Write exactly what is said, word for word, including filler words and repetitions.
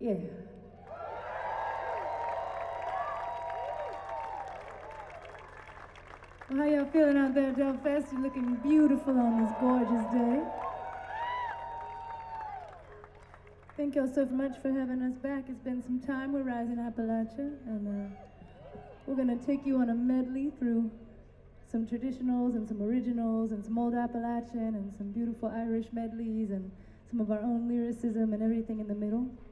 Yeah. Well, how y'all feeling out there, Delfest? You're looking beautiful on this gorgeous day. Thank y'all so much for having us back. It's been some time. We're Rising Appalachia, and uh, we're gonna take you on a medley through some traditionals and some originals and some old Appalachian and some beautiful Irish medleys and some of our own lyricism and everything in the middle.